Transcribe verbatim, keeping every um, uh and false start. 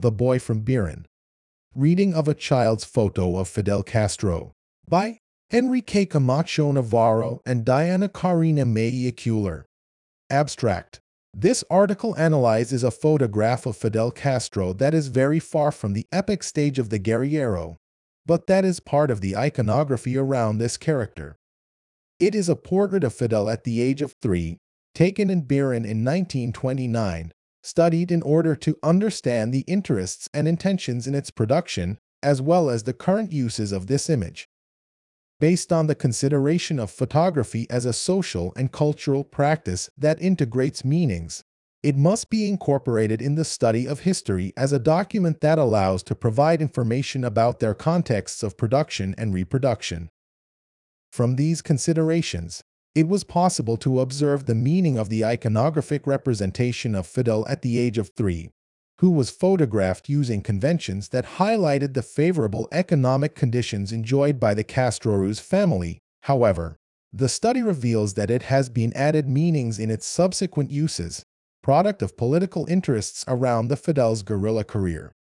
The Boy from Biran. Reading of a Child's Photo of Fidel Castro by Enrique Camacho Navarro and Diana Karina Mejia Kuhler. Abstract. This article analyzes a photograph of Fidel Castro that is very far from the epic stage of the guerrillero, but that is part of the iconography around this character. It is a portrait of Fidel at the age of three, taken in Biran in nineteen twenty-nine, studied in order to understand the interests and intentions in its production, as well as the current uses of this image. Based on the consideration of photography as a social and cultural practice that integrates meanings, it must be incorporated in the study of history as a document that allows to provide information about their contexts of production and reproduction. From these considerations, it was possible to observe the meaning of the iconographic representation of Fidel at the age of three, who was photographed using conventions that highlighted the favorable economic conditions enjoyed by the Castro's family. However, the study reveals that it has been added meanings in its subsequent uses, product of political interests around the Fidel's guerrilla career.